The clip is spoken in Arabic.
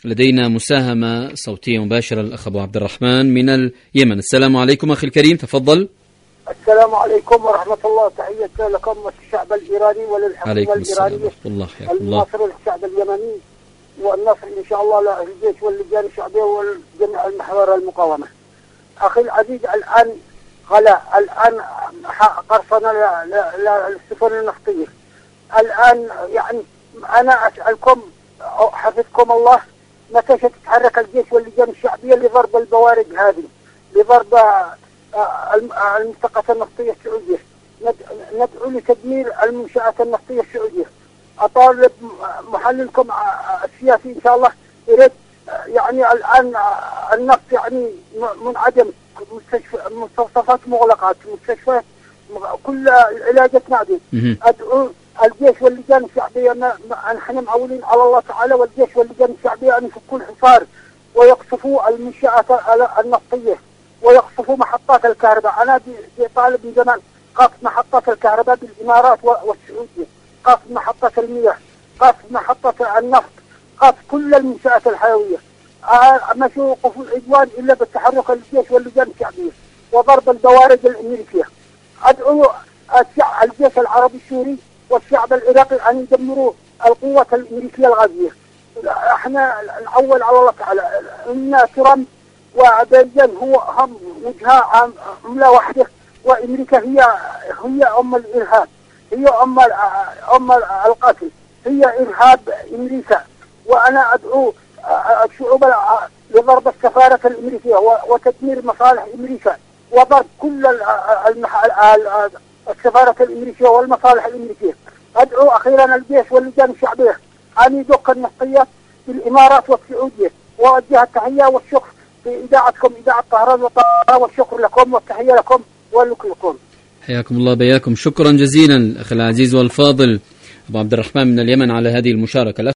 لدينا مساهمة صوتية مباشرة الأخ أبو عبد الرحمن من اليمن. السلام عليكم أخي الكريم، تفضل. السلام عليكم ورحمة الله، تحية لكم والشعب الإيراني وللحكومة الإيرانية النصر للشعب اليمني والنصر إن شاء الله للجيش واللجان الشعبية والجميع المحور المقاومة. أخي العزيز، الآن قرصنا للسفن النفطية. الآن يعني أنا أسألكم حفظكم الله، متى ستتحرك الجيش واللجان الشعبية لضرب البوارج هذه، لضرب المنطقة النفطية السعودية؟ ندعو لتدمير المنشآت النفطية السعودية. أطالب محللكم السياسي إن شاء الله يريد، يعني الآن النفط يعني منعدم، مستوصفات مغلقات، مستشفيات، كل العلاجات معدوم. أدعو الجيش واللجان الشعبية، نحن معولين على الله تعالى، والجيش واللجان الشعبية أن يفكوا الحصار ويقصفوا المنشآت النفطية ويقصفوا محطات الكهرباء. أنا طالب من زمان قصف محطات الكهرباء بالإمارات والسعودية، قصف محطات المياه، قصف محطات النفط، قصف كل المنشآت الحيوية. ما يوقفوا العدوان إلا بالتحرك الجيش واللجان الشعبية وضرب البوارج الأمريكية. أدعو الجيش العربي السوري والشعب العراقي أن يدمروا القوة الأمريكية الغازية. احنا نعول على الله تعالى ان ترامب وبايدن هم وجهاء عملة واحدة، وامريكا هي ام الارهاب، هي ام القتل، هي ارهاب امريكا. وانا ادعو الشعوب لضرب السفارة الامريكية وتدمير مصالح امريكا وضرب كل السفارة الامريكية والمصالح الامريكية. ادعو اخيرا الجيش واللجان الشعبية أن يدق النفطية في الإمارات والسعودية، وأوجه التحية والشكر لإذاعتكم إذاعة طهران والشكر لكم والتحية لكم ولكم. حياكم الله بياكم، شكرا جزيلا أخي العزيز والفاضل أبو عبد الرحمن من اليمن على هذه المشاركة.